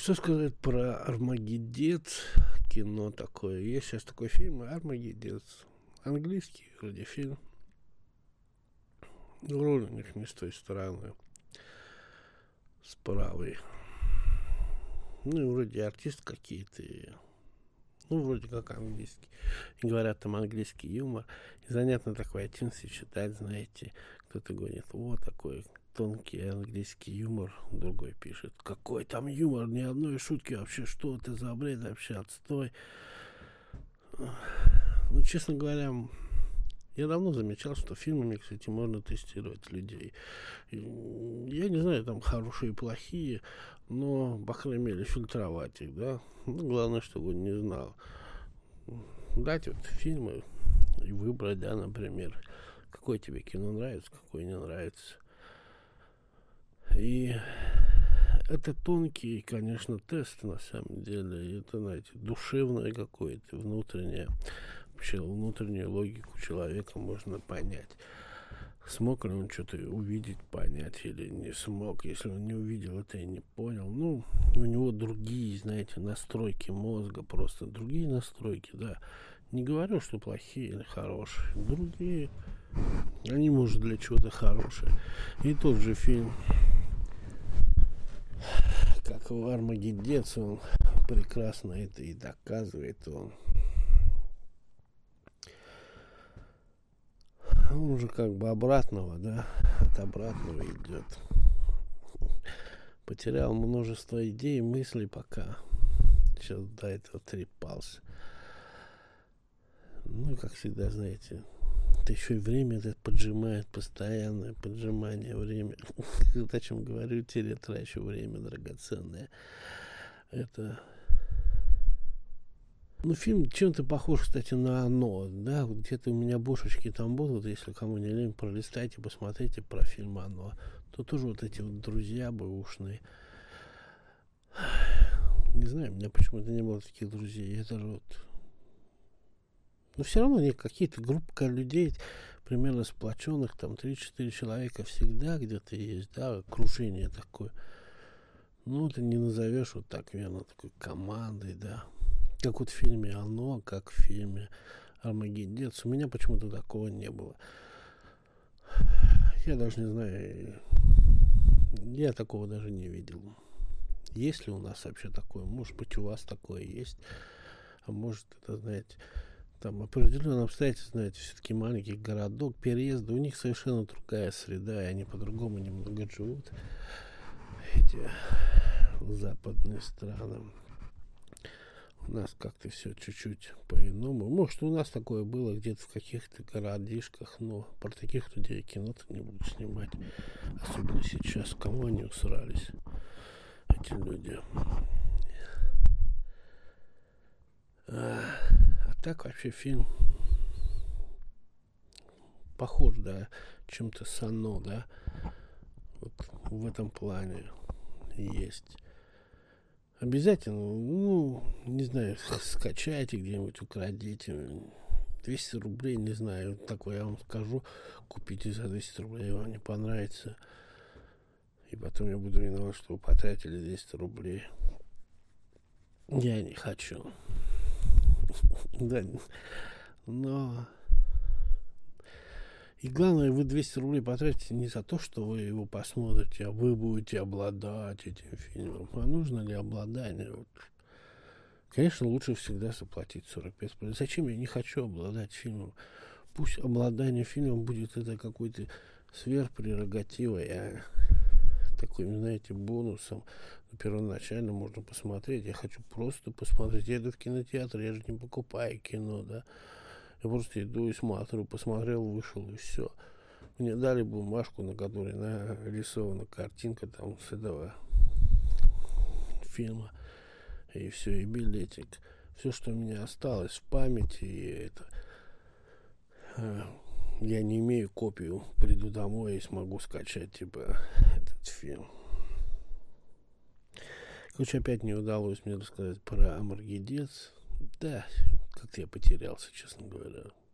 Что сказать про «Армагеддец»? Кино такое. Есть сейчас такой фильм «Армагеддец». Английский вроде фильм. Роль у них не с той стороны. С правой. Ну, и вроде артист какие-то. Ну, вроде как английский. И говорят, там английский юмор. И занятно такой оттенки читать, знаете. Кто-то говорит, вот такой тонкий английский юмор. Другой пишет, какой там юмор, ни одной шутки вообще, что это за бред, вообще отстой. Ну, честно говоря, я давно замечал, что фильмами, кстати, можно тестировать людей. Я не знаю, там хорошие и плохие, но, по крайней мере, фильтровать их, да. Ну, главное, чтобы он не знал. Дать вот фильмы и выбрать, да, например, какое тебе кино нравится, какое не нравится. И это тонкий, конечно, тест, на самом деле. Это, знаете, душевное какое-то, внутреннее. Вообще, внутреннюю логику человека можно понять. Смог ли он что-то увидеть, понять или не смог. Если он не увидел это и не понял, ну, у него другие, знаете, настройки мозга, просто другие настройки, да. Не говорю, что плохие или хорошие. Другие, они, может, для чего-то хорошие. И тот же фильм, как в «Армагеддец», он прекрасно это и доказывает. Он уже как бы обратного, да, от обратного идет. Потерял множество идей, мыслей пока. Сейчас до этого трепался. Ну, как всегда, знаете, это еще и время это поджимает, постоянное поджимание время. Вот о чем говорю, трачу время драгоценное. Это... Ну, фильм чем-то похож, кстати, на «Оно», да, вот где-то у меня бошечки там будут, если кому не лень, пролистайте, посмотрите про фильм «Оно». То тоже вот эти вот друзья бэушные. Не знаю, у меня почему-то не было таких друзей. Это же вот... Но все равно они какие-то группа людей, примерно сплоченных, там 3-4 человека всегда где-то есть, да, окружение такое. Ну, это не назовешь вот так верно такой командой, да. Как вот в фильме «Оно», как в фильме «Армагеддец». У меня почему-то такого не было. Я даже не знаю, я такого даже не видел. Есть ли у нас вообще такое? Может быть, у вас такое есть. А может, это, знаете, там определенные обстоятельства, знаете, все-таки маленький городок, переезды, у них совершенно другая среда, и они по-другому немного живут. Эти западные страны. У нас как-то все чуть-чуть по-иному. Может, у нас такое было где-то в каких-то городишках, но про таких людей кино-то не буду снимать. Особенно сейчас. Кому они усрались, эти люди. А так вообще фильм похож, да, чем-то с «Оно», да. Вот в этом плане есть. Обязательно, ну, не знаю, скачайте где-нибудь, украдите. 200 рублей, не знаю, такое я вам скажу. Купите за 200 рублей, вам не понравится. И потом я буду виноват, что вы потратили 200 рублей. Я не хочу. Да, но... И главное, вы 200 рублей потратите не за то, что вы его посмотрите, а вы будете обладать этим фильмом. А нужно ли обладание? Вот. Конечно, лучше всегда заплатить 45 рублей. Зачем я не хочу обладать фильмом? Пусть обладание фильмом будет это какой-то сверхпрерогативой, а таким, знаете, бонусом. Первоначально можно посмотреть. Я хочу просто посмотреть. Я иду в кинотеатр, я же не покупаю кино, да. Я просто иду и смотрю, посмотрел, вышел, и все. Мне дали бумажку, на которой нарисована картинка там с этого фильма. И все, и билетик. Все, что у меня осталось в памяти, и это... Я не имею копию. Приду домой и смогу скачать, типа, этот фильм. Короче, опять не удалось мне рассказать про «Армагеддец». Да, как-то я потерялся, честно говоря.